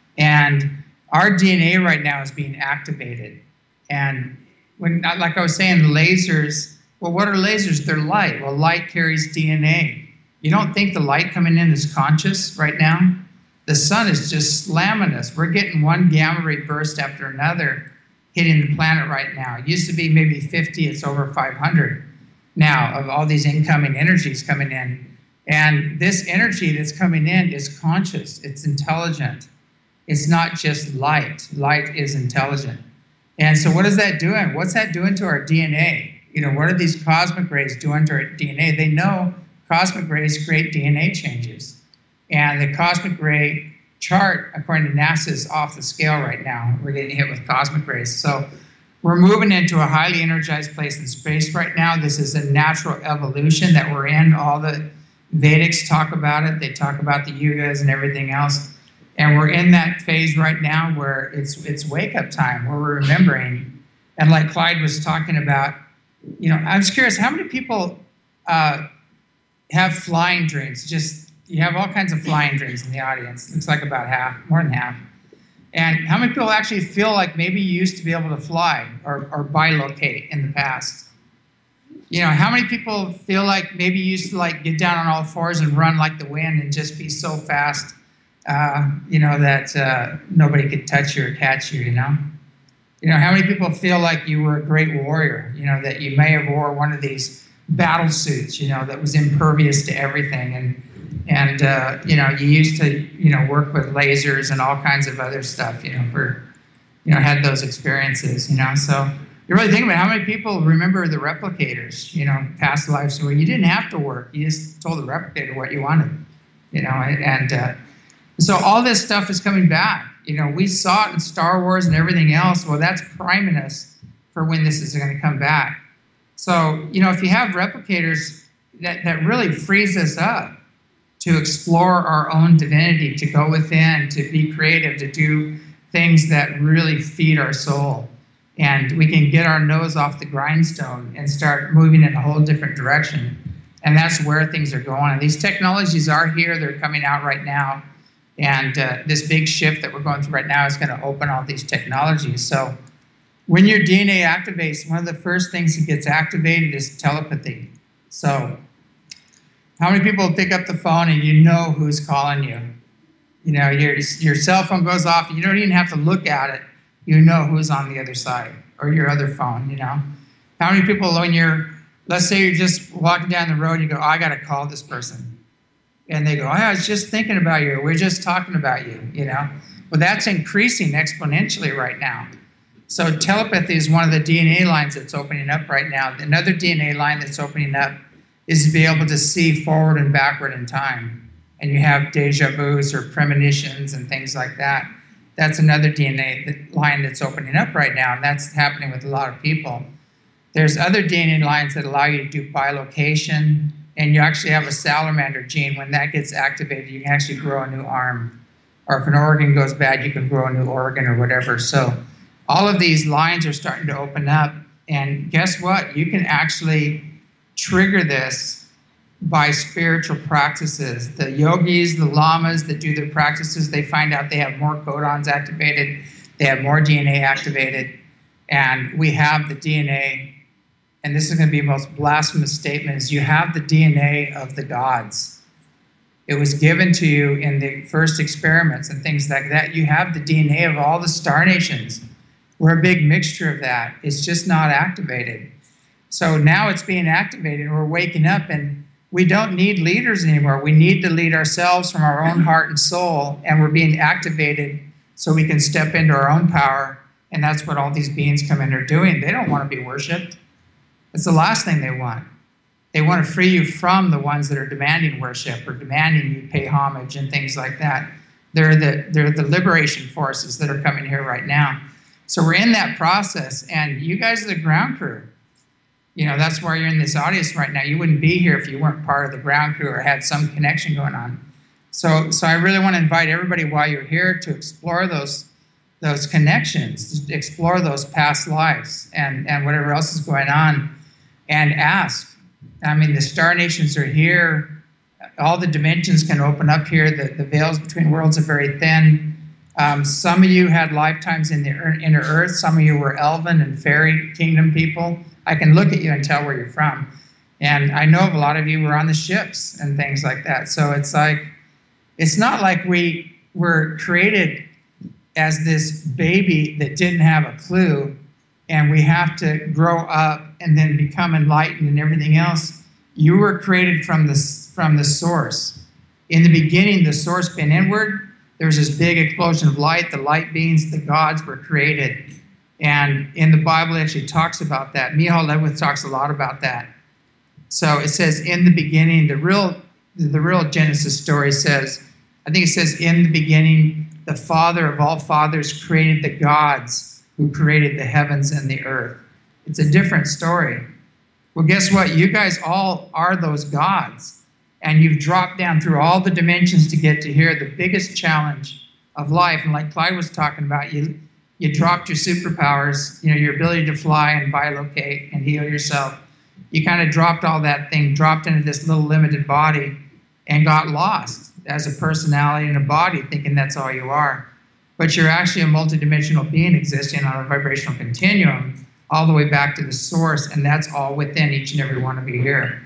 And our D N A right now is being activated. And when, like I was saying, lasers, well, what are lasers? They're light. Well, light carries D N A. You don't think the light coming in is conscious right now? The sun is just slamming us. We're getting one gamma ray burst after another hitting the planet right now. It used to be maybe fifty, it's over five hundred now of all these incoming energies coming in. And this energy that's coming in is conscious, it's intelligent. It's not just light. Light is intelligent. And so what is that doing? What's that doing to our D N A? You know, what are these cosmic rays doing to our D N A? They know cosmic rays create D N A changes. And the cosmic ray chart, according to NASA, is off the scale right now. We're getting hit with cosmic rays. So we're moving into a highly energized place in space right now. This is a natural evolution that we're in. All the Vedics talk about it. They talk about the yugas and everything else. And we're in that phase right now where it's it's wake-up time, where we're remembering. And like Clyde was talking about, you know, I was curious, how many people uh, have flying dreams? Just, you have all kinds of flying dreams in the audience. Looks like about half, more than half. And how many people actually feel like maybe you used to be able to fly or, or bilocate in the past? You know, how many people feel like maybe you used to like get down on all fours and run like the wind and just be so fast, uh, you know, that uh, nobody could touch you or catch you, you know? You know, how many people feel like you were a great warrior, you know, that you may have wore one of these battle suits, you know, that was impervious to everything, and And, uh, you know, you used to, you know, work with lasers and all kinds of other stuff, you know, for, you know, had those experiences, you know. So you really think about how many people remember the replicators, you know, past lives where you didn't have to work. You just told the replicator what you wanted, you know. And uh, so all this stuff is coming back. You know, we saw it in Star Wars and everything else. Well, that's priming us for when this is going to come back. So, you know, if you have replicators, that, that really frees us up to explore our own divinity, to go within, to be creative, to do things that really feed our soul. And we can get our nose off the grindstone and start moving in a whole different direction. And that's where things are going. And these technologies are here, they're coming out right now. And uh, this big shift that we're going through right now is going to open all these technologies. So when your D N A activates, one of the first things that gets activated is telepathy. So how many people pick up the phone and you know who's calling you? You know, your, your cell phone goes off and you don't even have to look at it. You know who's on the other side, or your other phone, you know. How many people, when you're, let's say you're just walking down the road, you go, oh, I got to call this person. And they go, oh, I was just thinking about you. We're just talking about you, you know. Well, that's increasing exponentially right now. So telepathy is one of the D N A lines that's opening up right now. Another D N A line that's opening up is to be able to see forward and backward in time. And you have deja vus or premonitions and things like that. That's another D N A line that's opening up right now, and that's happening with a lot of people. There's other D N A lines that allow you to do bilocation, and you actually have a salamander gene. When that gets activated, you can actually grow a new arm. Or if an organ goes bad, you can grow a new organ or whatever. So all of these lines are starting to open up, and guess what? You can actually trigger this by spiritual practices. The yogis, the lamas that do their practices, they find out they have more codons activated, they have more D N A activated, and we have the D N A, and this is going to be the most blasphemous statement, is you have the D N A of the gods. It was given to you in the first experiments and things like that. You have the D N A of all the star nations. We're a big mixture of that. It's just not activated. So now it's being activated, and we're waking up, and we don't need leaders anymore. We need to lead ourselves from our own heart and soul, and we're being activated so we can step into our own power, and that's what all these beings come in are doing. They don't want to be worshipped. It's the last thing they want. They want to free you from the ones that are demanding worship or demanding you pay homage and things like that. They're the, they're the liberation forces that are coming here right now. So we're in that process, and you guys are the ground crew. You know, that's why you're in this audience right now. You wouldn't be here if you weren't part of the ground crew or had some connection going on. So, so I really want to invite everybody while you're here to explore those those connections, explore those past lives and, and whatever else is going on, and ask. I mean, the star nations are here. All the dimensions can open up here. The, the veils between worlds are very thin. Um, some of you had lifetimes in the inner earth. Some of you were elven and fairy kingdom people. I can look at you and tell where you're from. And I know of a lot of you were on the ships and things like that. So it's like, it's not like we were created as this baby that didn't have a clue, and we have to grow up and then become enlightened and everything else. You were created from the, from the source. In the beginning, the source being inward, there was this big explosion of light. The light beings, the gods were created. And in the Bible, it actually talks about that. Michal Ledwith talks a lot about that. So it says, in the beginning, the real, the real Genesis story says, I think it says, in the beginning, the Father of all fathers created the gods who created the heavens and the earth. It's a different story. Well, guess what? You guys all are those gods. And you've dropped down through all the dimensions to get to here. The biggest challenge of life, and like Clyde was talking about, you you dropped your superpowers, you know, your ability to fly and bilocate and heal yourself. You kind of dropped all that thing, dropped into this little limited body, and got lost as a personality in a body, thinking that's all you are. But you're actually a multidimensional being existing on a vibrational continuum all the way back to the source, and that's all within each and every one of you here.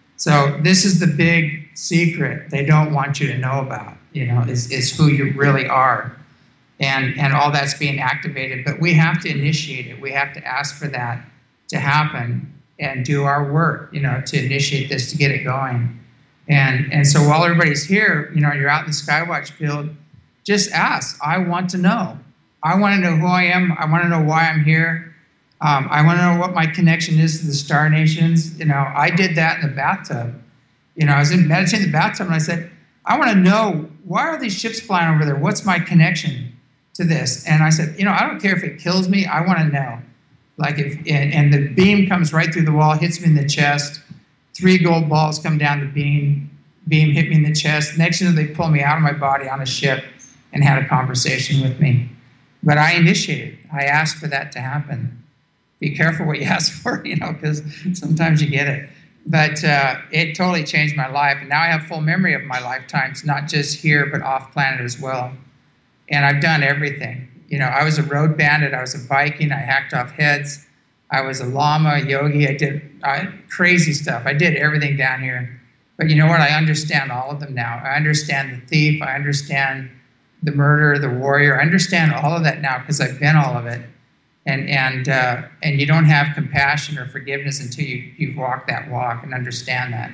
So this is the big secret they don't want you to know about, you know, is, is who you really are. And, and all that's being activated. But we have to initiate it. We have to ask for that to happen and do our work, you know, to initiate this, to get it going. And and so while everybody's here, you know, you're out in the Skywatch field, just ask. I want to know. I want to know who I am. I want to know why I'm here. Um, I want to know what my connection is to the star nations. You know, I did that in the bathtub. You know, I was in meditating in the bathtub, and I said, I want to know, why are these ships flying over there? What's my connection to this? And I said, you know, I don't care if it kills me. I want to know. Like if and, and the beam comes right through the wall, hits me in the chest. Three gold balls come down the beam. Beam hit me in the chest. Next thing, they pull me out of my body on a ship and had a conversation with me. But I initiated. I asked for that to happen. Be careful what you ask for, you know, because sometimes you get it. But uh, it totally changed my life. And now I have full memory of my lifetimes, not just here, but off planet as well. And I've done everything. You know, I was a road bandit. I was a Viking. I hacked off heads. I was a Lama, a yogi. I did uh, crazy stuff. I did everything down here. But you know what? I understand all of them now. I understand the thief. I understand the murderer, the warrior. I understand all of that now because I've been all of it. And and uh, and you don't have compassion or forgiveness until you, you've walked that walk and understand that.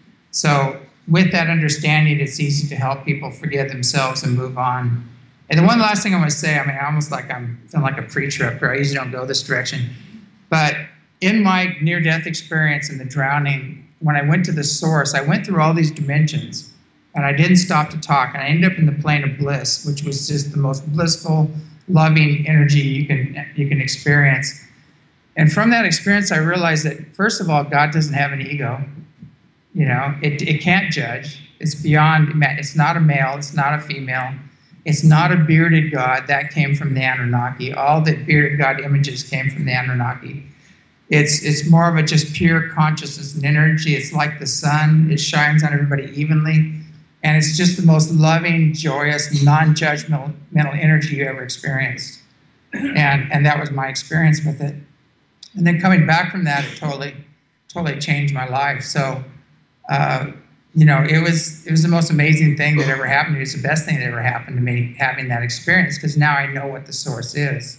So with that understanding, it's easy to help people forgive themselves and move on. And the one last thing I want to say, I mean, I almost like I'm feeling like a preacher up here. I usually don't go this direction. But in my near-death experience in the drowning, when I went to the source, I went through all these dimensions, and I didn't stop to talk. And I ended up in the plane of bliss, which was just the most blissful, loving energy you can you can experience. And from that experience, I realized that, first of all, God doesn't have an ego. You know, it, it can't judge. It's beyond, it's not a male, it's not a female. It's not a bearded God. That came from the Anunnaki. All the bearded God images came from the Anunnaki. It's it's more of a just pure consciousness and energy. It's like the sun. It shines on everybody evenly. And it's just the most loving, joyous, non-judgmental mental energy you ever experienced. And and that was my experience with it. And then coming back from that, it totally, totally changed my life. So, uh, you know, it was it was the most amazing thing that ever happened to me. It was the best thing that ever happened to me, having that experience, because now I know what the source is.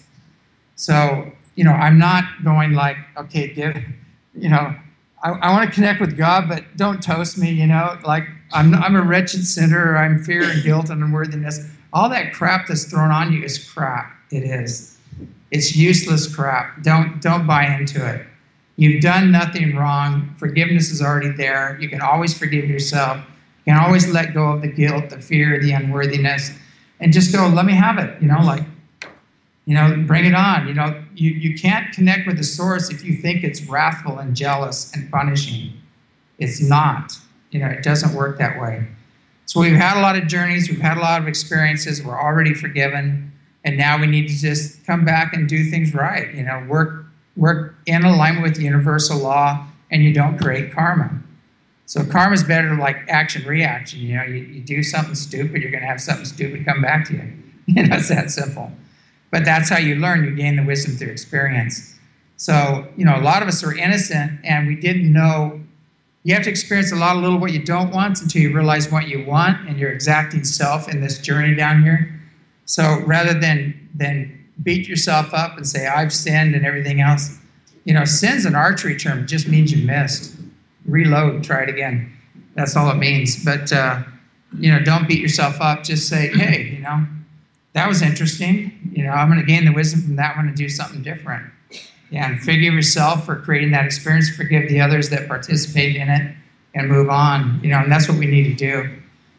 So, you know, I'm not going like, okay, give, you know, I, I want to connect with God, but don't toast me, you know, like I'm I'm a wretched sinner, I'm fear and guilt and unworthiness. All that crap that's thrown on you is crap. It is. It's useless crap. Don't don't buy into it. You've done nothing wrong. Forgiveness is already there. You can always forgive yourself. You can always let go of the guilt, the fear, the unworthiness, and just go, let me have it, you know, like, you know, bring it on. You know, you, you can't connect with the source if you think it's wrathful and jealous and punishing. It's not. You know, it doesn't work that way. So we've had a lot of journeys. We've had a lot of experiences. We're already forgiven. And now we need to just come back and do things right. You know, work work in alignment with the universal law, and you don't create karma. So karma is better like action reaction. You know, you, you do something stupid, you're going to have something stupid come back to you. You know, it's that simple. But that's how you learn. You gain the wisdom through experience. So, you know, a lot of us are innocent, and we didn't know. You have to experience a lot of little what you don't want until you realize what you want, and you're exacting self in this journey down here. So rather than than beat yourself up and say, I've sinned and everything else, you know, sin's an archery term. It just means you missed. Reload, try it again. That's all it means. But, uh, you know, don't beat yourself up. Just say, hey, you know, that was interesting. You know, I'm going to gain the wisdom from that one and do something different. Yeah, and forgive yourself for creating that experience. Forgive the others that participate in it and move on. You know, and that's what we need to do.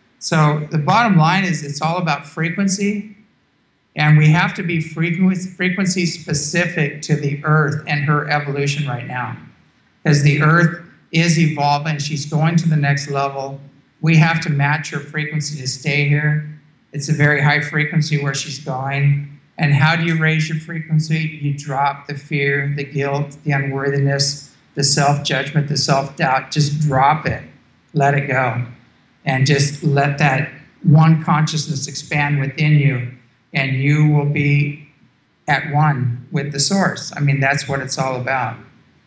So the bottom line is it's all about frequency. And we have to be frequency specific to the Earth and her evolution right now. Because the Earth is evolving. She's going to the next level. We have to match her frequency to stay here. It's a very high frequency where she's going. And how do you raise your frequency? You drop the fear, the guilt, the unworthiness, the self-judgment, the self-doubt. Just drop it. Let it go. And just let that one consciousness expand within you. And you will be at one with the source. I mean, that's what it's all about.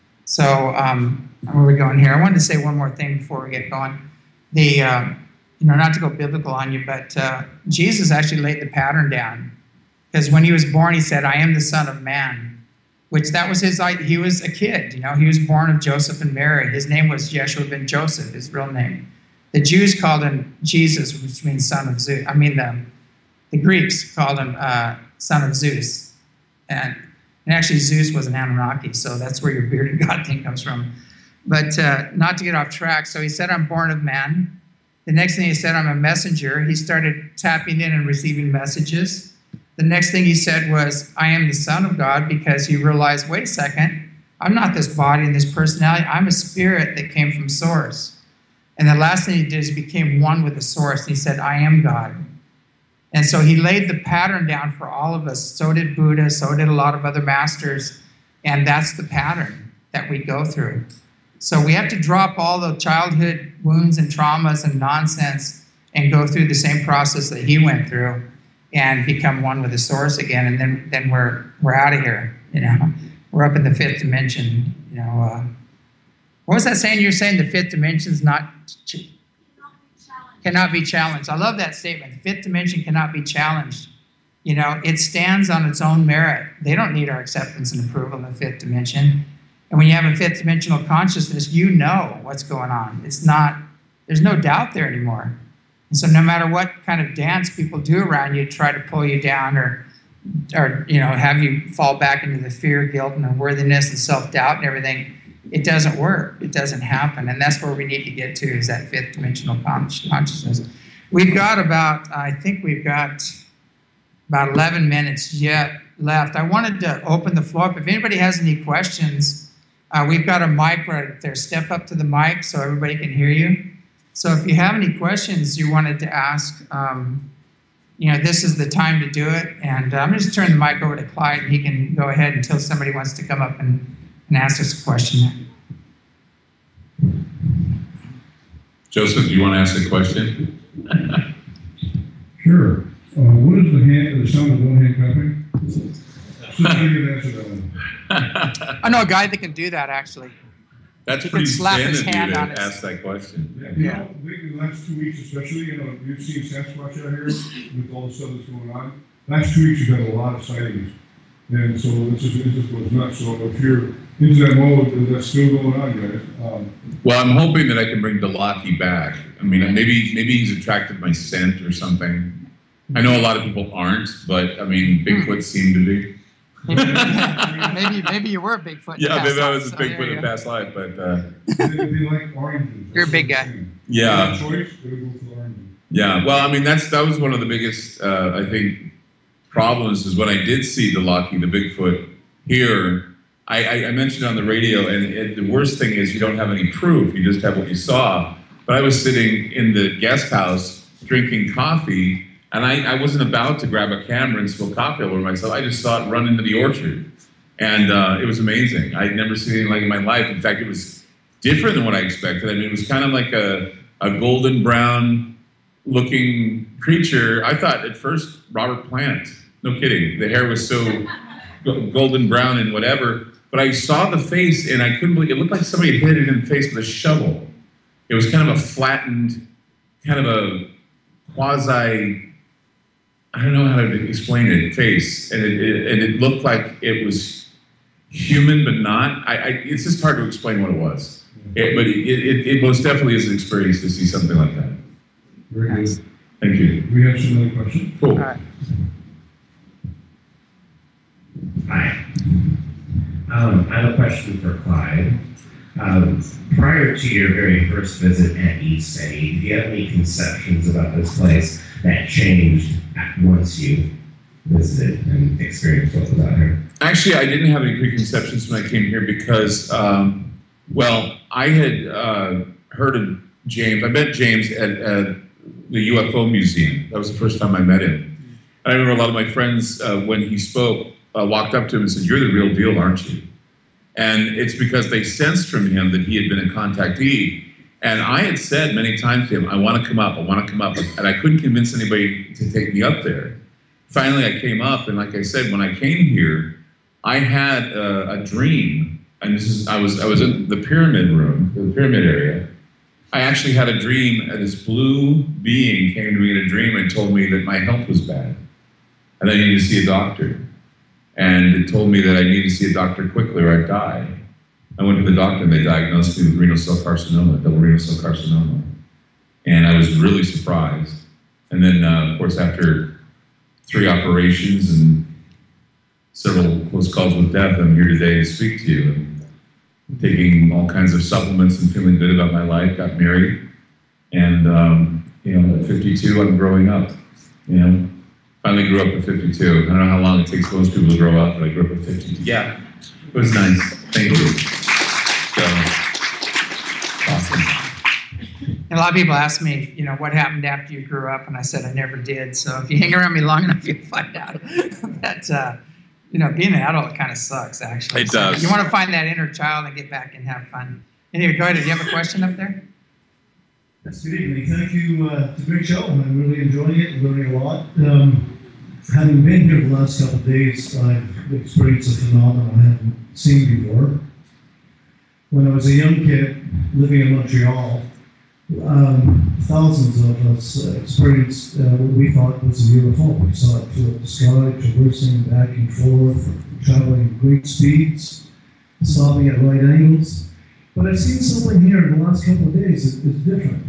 So, um, where are we going here? I wanted to say one more thing before we get going. The, uh, you know, not to go biblical on you, but uh, Jesus actually laid the pattern down. Because when he was born, he said, I am the Son of Man. Which that was his, he was a kid, you know. He was born of Joseph and Mary. His name was Yeshua ben Joseph, his real name. The Jews called him Jesus, which means son of Zeus. I mean, the... The Greeks called him uh, son of Zeus. And, and actually Zeus was an Anunnaki, so that's where your bearded god thing comes from. But uh, not to get off track, so he said, I'm born of man. The next thing he said, I'm a messenger. He started tapping in and receiving messages. The next thing he said was, I am the Son of God, because he realized, wait a second, I'm not this body and this personality. I'm a spirit that came from Source. And the last thing he did is became one with the Source. He said, I am God. And so he laid the pattern down for all of us. So did Buddha, so did a lot of other masters. And that's the pattern that we go through. So we have to drop all the childhood wounds and traumas and nonsense and go through the same process that he went through and become one with the Source again. And then, then we're we're out of here. You know, we're up in the fifth dimension. You know, uh, what was that saying? You're saying the fifth dimension is not ch- cannot be challenged. I love that statement. Fifth dimension cannot be challenged. You know, it stands on its own merit. They don't need our acceptance and approval in the fifth dimension. And when you have a fifth dimensional consciousness, you know what's going on. It's not, there's no doubt there anymore. And so no matter what kind of dance people do around you, try to pull you down or, or you know, have you fall back into the fear, guilt, and unworthiness and self-doubt and everything, it doesn't work. It doesn't happen. And that's where we need to get to, is that fifth dimensional consciousness. We've got about, I think we've got about eleven minutes yet left. I wanted to open the floor up. If anybody has any questions, uh, we've got a mic right up there. Step up to the mic so everybody can hear you. So if you have any questions you wanted to ask, um, you know, this is the time to do it. And uh, I'm going to just turn the mic over to Clyde, and he can go ahead until somebody wants to come up and and ask us a question. Joseph, do you want to ask a question? Sure. Uh, what is the hand, the sound of one hand clapping? I know a guy that can do that, actually. That's He pretty can slap his standard hand to on his- ask that question. Yeah. You know, lately, the last two weeks especially, you know, you've seen Sasquatch out here with all the stuff that's going on. Last two weeks, you've had a lot of sightings. And so this is, it just goes nuts. So if you're into that mode, that's still going on, guys. Um, Well, I'm hoping that I can bring Delaki back. I mean, maybe maybe he's attracted by scent or something. I know a lot of people aren't, but I mean, Bigfoot seemed to be. maybe maybe you were a Bigfoot. in Yeah, past maybe I life, was a so there Bigfoot you in go. past life, but uh, they, they like oranges. You're a big That's guy. what I'm saying. yeah, They have a choice, they would go for oranges. yeah. Well, I mean, that's that was one of the biggest, uh, I think, problems is when I did see Delaki, the Bigfoot here. I, I, I mentioned on the radio, and it, the worst thing is you don't have any proof; you just have what you saw. But I was sitting in the guest house drinking coffee, And I, I wasn't about to grab a camera and spill coffee over myself. I just saw it run into the orchard. And uh, it was amazing. I'd never seen anything like it in my life. In fact, it was different than what I expected. I mean, it was kind of like a, a golden brown looking creature. I thought at first Robert Plant. No kidding. The hair was so golden brown and whatever. But I saw the face and I couldn't believe it. It looked like somebody had hit it in the face with a shovel. It was kind of a flattened, kind of a quasi, I don't know how to explain it, face. And it, it, and it looked like it was human, but not. I, I, it's just hard to explain what it was. It, but it, it, it most definitely is an experience to see something like that. Very good. Thank you. We have some other questions. Cool. All right. Hi. Um, I have a question for Clyde. Um, prior to your very first visit at East City, did you have any conceptions about this place that changed once you visited and experienced what was out here? Actually, I didn't have any preconceptions when I came here because, um, well, I had uh, heard of James. I met James at, at the U F O Museum. That was the first time I met him. I remember a lot of my friends, uh, when he spoke, uh, walked up to him and said, "You're the real deal, aren't you?" And it's because they sensed from him that he had been a contactee. And I had said many times to him, "I want to come up, I want to come up." And I couldn't convince anybody to take me up there. Finally, I came up, and like I said, when I came here, I had a, a dream. And this is, I was I was in the pyramid room, the pyramid area. I actually had a dream, and this blue being came to me in a dream and told me that my health was bad. And I needed to see a doctor. And it told me that I needed to see a doctor quickly or I'd die. I went to the doctor and they diagnosed me with renal cell carcinoma, double renal cell carcinoma. And I was really surprised. And then, uh, of course, after three operations and several close calls with death, I'm here today to speak to you. And taking all kinds of supplements and feeling good about my life, got married. And, um, you know, at fifty-two, I'm growing up, you know. Finally grew up at fifty-two. I don't know how long it takes most people to grow up, but I grew up at fifty-two. Yeah, it was nice. Thank you. So, awesome. And a lot of people ask me, you know, what happened after you grew up? And I said, I never did. So if you hang around me long enough, you'll find out that, uh, you know, being an adult kind of sucks, actually. It So does. you want to find that inner child and get back and have fun. Anyway, go ahead. Do you have a question up there? Yes, good evening. Thank you. Uh, it's a great show. I'm really enjoying it, learning a lot. Um, having been here the last couple of days, I've experienced a phenomenon I hadn't seen before. When I was a young kid living in Montreal, um, thousands of us uh, experienced uh, what we thought was a U F O. We saw it through the sky, traversing back and forth, traveling at great speeds, stopping at right angles. But I've seen something here in the last couple of days that is different.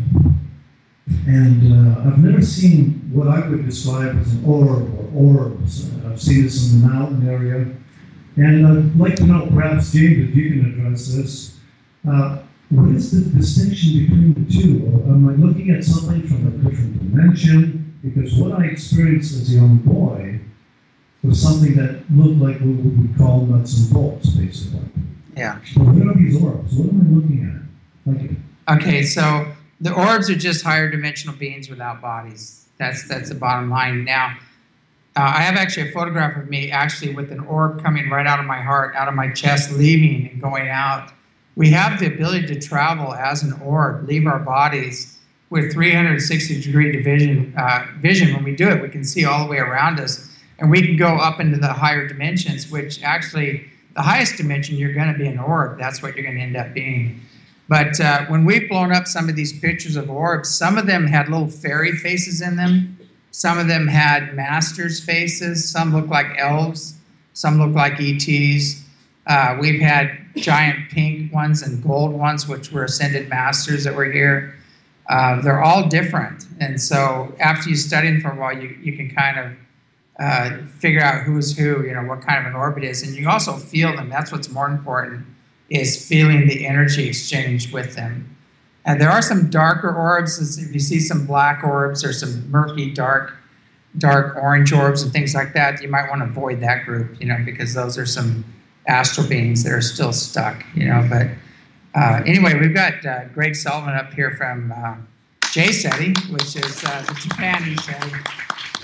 And uh, I've never seen what I would describe as an orb or orbs. Uh, I've seen this in the mountain area. And I'd like to know, perhaps, James, if you can address this, uh, what is the distinction between the two? Or am I looking at something from a different dimension? Because what I experienced as a young boy was something that looked like what we would call nuts and bolts, basically. Yeah. But what are these orbs? What am I looking at? Thank you. Okay, so the orbs are just higher dimensional beings without bodies. That's that's the bottom line. Now, uh, I have actually a photograph of me actually with an orb coming right out of my heart, out of my chest, leaving and going out. We have the ability to travel as an orb, leave our bodies with three hundred sixty degree division, uh, vision. When we do it, we can see all the way around us. And we can go up into the higher dimensions, which actually, the highest dimension, you're going to be an orb. That's what you're going to end up being. But uh, when we've blown up some of these pictures of orbs, some of them had little fairy faces in them. Some of them had masters' faces. Some look like elves. Some look like E Ts. Uh, we've had giant pink ones and gold ones, which were ascended masters that were here. Uh, they're all different. And so after you study them for a while, you, you can kind of uh, figure out who's who, you know, what kind of an orb it is. And you also feel them. That's what's more important, is feeling the energy exchange with them. And there are some darker orbs. If you see some black orbs or some murky, dark, dark orange orbs and things like that, you might want to avoid that group, you know, because those are some astral beings that are still stuck, you know. But uh, anyway, we've got uh, Greg Sullivan up here from uh, J SETI, which is uh, the Japan SETI.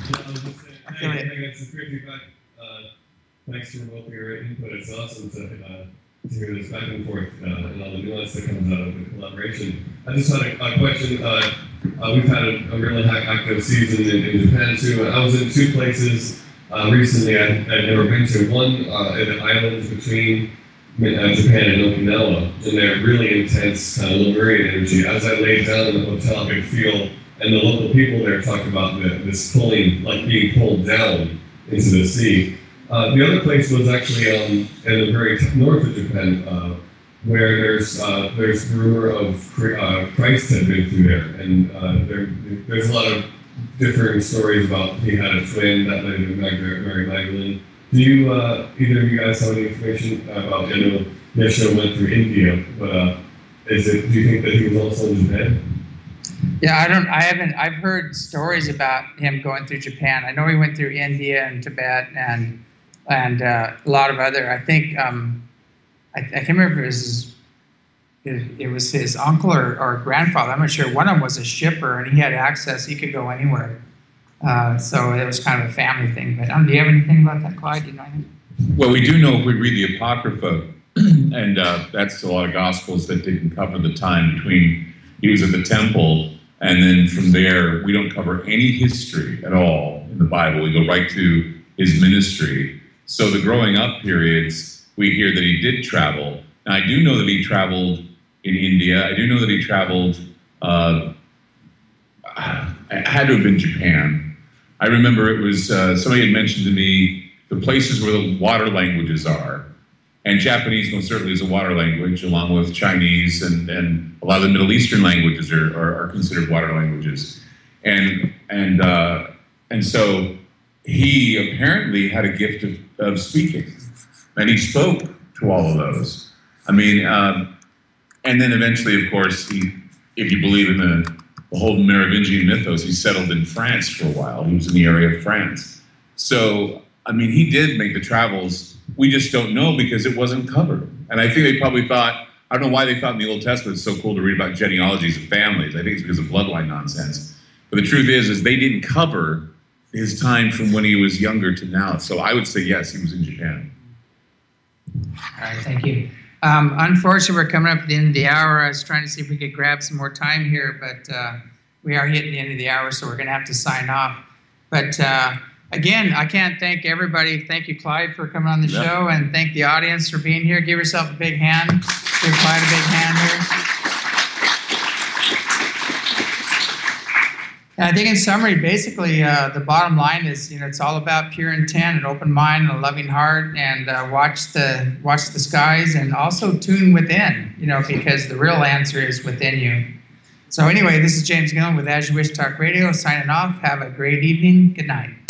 I was just saying, hey, Affiliate. I got some great feedback. Uh, thanks for both your input. It's awesome to, uh, to hear this back and forth uh, and all the nuance that comes out of the collaboration. I just had a, a question. Uh, uh, we've had a, a really high active season in, in Japan too. I was in two places uh, recently I'd, I'd never been to. One uh, in the islands between uh, Japan and Okinawa, and they're really intense kind of Lemurian energy. As I laid down in the hotel, I could feel, and the local people there talk about the, this pulling, like being pulled down into the sea. Uh, the other place was actually um, in the very north of Japan, uh, where there's uh, there's rumor of uh, Christ had been through there, and uh, there, there's a lot of differing stories about he had a twin that led to Mary Magdalene. Do you uh, either of you guys have any information about? I know Yeshua went through India, but uh, is it? Do you think that he was also in Japan? Yeah, I don't. I haven't. I've heard stories about him going through Japan. I know he went through India and Tibet and and uh, a lot of other. I think um, I, I can't remember if it was his, it, it was his uncle or, or grandfather. I'm not sure. One of them was a shipper, and he had access. He could go anywhere. Uh, so it was kind of a family thing. But um, do you have anything about that, Clyde? Do you know anything? Well, we do know if we read the Apocrypha, and uh, that's a lot of Gospels that didn't cover the time between he was at the temple, and then from there, we don't cover any history at all in the Bible. We go right to his ministry. So the growing up periods, we hear that he did travel. Now, I do know that he traveled in India. I do know that he traveled, uh, it had to have been Japan. I remember it was, uh, somebody had mentioned to me the places where the water languages are. And Japanese most certainly is a water language, along with Chinese, and, and a lot of the Middle Eastern languages are, are, are considered water languages. And and uh, and so he apparently had a gift of, of speaking, and he spoke to all of those. I mean, um, and then eventually, of course, he, if you believe in the, the whole Merovingian mythos, he settled in France for a while. He was in the area of France. So, I mean, he did make the travels. We just don't know because it wasn't covered. And I think they probably thought, I don't know why they thought in the Old Testament it's so cool to read about genealogies of families. I think it's because of bloodline nonsense. But the truth is, is they didn't cover his time from when he was younger to now. So I would say, yes, he was in Japan. All right, thank you. Um, unfortunately, we're coming up at the end of the hour. I was trying to see if we could grab some more time here, but uh, we are hitting the end of the hour, so we're going to have to sign off. But uh, again, I can't thank everybody. Thank you, Clyde, for coming on the Yeah. show, and thank the audience for being here. Give yourself a big hand. Give Clyde a big hand here. And I think in summary, basically, uh, the bottom line is, you know, it's all about pure intent, an open mind, and a loving heart, and uh, watch the watch the skies, and also tune within, you know, because the real answer is within you. So anyway, this is James Gillen with As You Wish Talk Radio, signing off. Have a great evening. Good night.